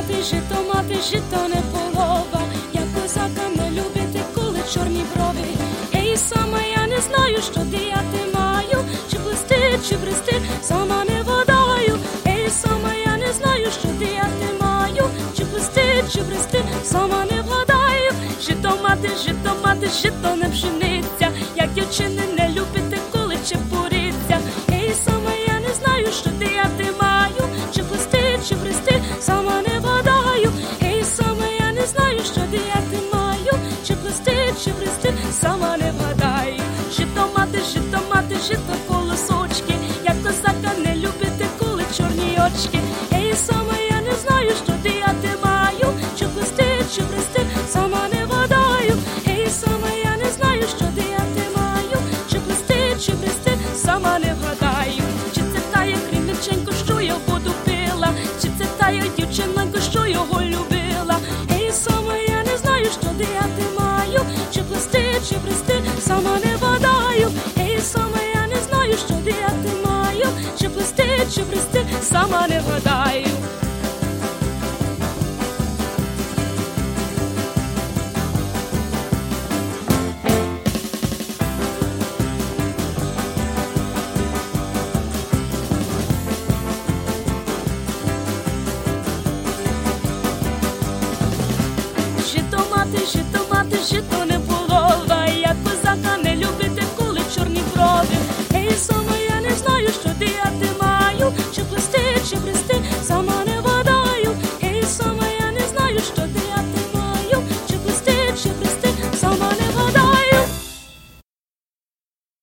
мати, жито не полова. Я козака не любити, коли чорні брови. Ей, сама я не знаю, що діяти маю, чи плести, чи брести, сама не вгадаю. Ей, сама я не знаю, що діяти маю, чи плести, чи брести, сама не вгадаю. Жито мати, жито не пшениця, як дівчини не любите, коли чепуриться. Ей, сама я не знаю, що діяти маю, чи плести, чи брести, сама не вгадаю. Ей, сама я не знаю, що діяти маю, чи плести, чи брести, сама не вгадаю. Жито мати, жито колосочки, як козака не любите, коли чорні очки. Ей, сама я не знаю, що діяти маю, чи плести, чи брести, сама не вгадаю. Ей, сама я не знаю, що діяти маю, чи плести, чи брести, сама не вгадаю. Чи це тая кремінченко, що я воду пила, чи це тая дівчинка, що його любила. Ей, сама я не знаю, що діяти маю, чи плести, чи брести, сама не вгадаю. Ей, сама я не знаю, що діяти маю, чи плести, чи брести, сама не вгадаю.